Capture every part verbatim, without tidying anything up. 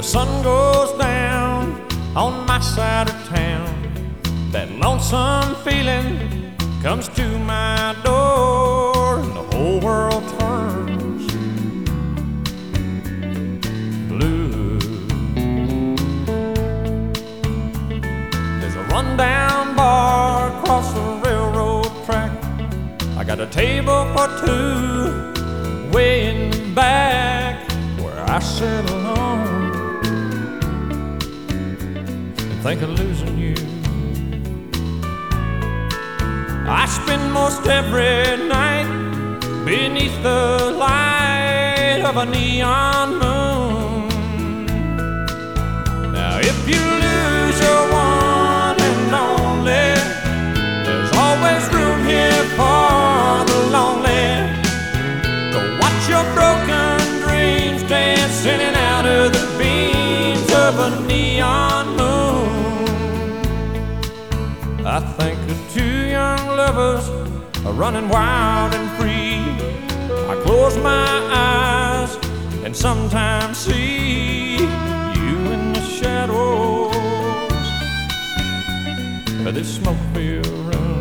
sun goes down on my side of town, that lonesome feeling comes to my door, and the whole world turns blue. There's a rundown bar across the railroad track. I got a table for two way in the back where I sit alone and think of losing you. I spend most every night beneath the light of a neon moon. Now if you lose your one and only, there's always room here for the lonely to watch your broken dreams dance in and out of the beams of a neon moon. I think of two young lovers are running wild and free. I close my eyes and sometimes see you in the shadows of this smoke-filled room.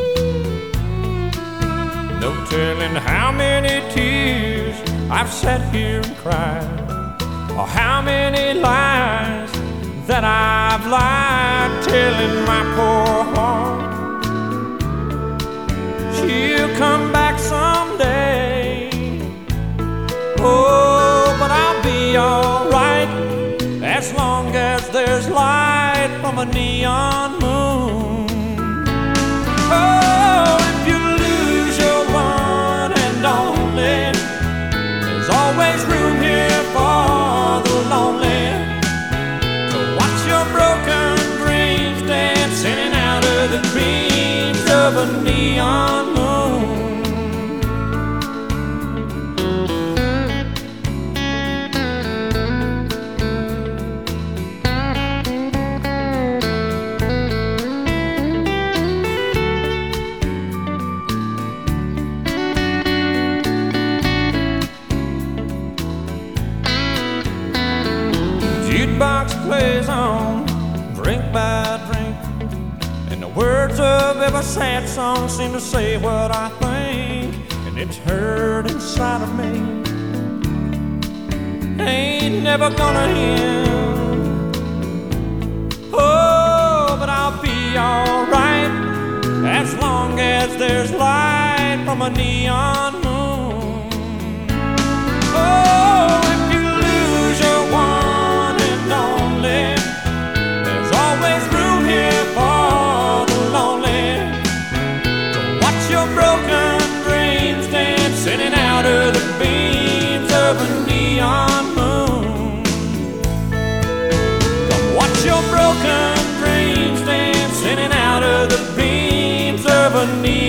No telling how many tears I've sat here and cried, or how many lies that I've lied, telling my poor heart she'll come back someday. Oh, but I'll be alright as long as there's light from a neon moon. Oh, if you lose your one and only, there's always room here for the lonely to watch your broken dreams dance in and out of the beams of a neon moon. Jukebox plays on, drink by drink, and the words of every sad song seem to say what I think, and it's hurt inside of me. Ain't never gonna end. Oh, but I'll be alright as long as there's light from a neon moon. Oh, if you lose your one and only, there's always room here for the lonely to watch your broken dreams dance in and out of the beams of a neon moon. Come watch your broken dreams dance in and out of the beams of a neon moon.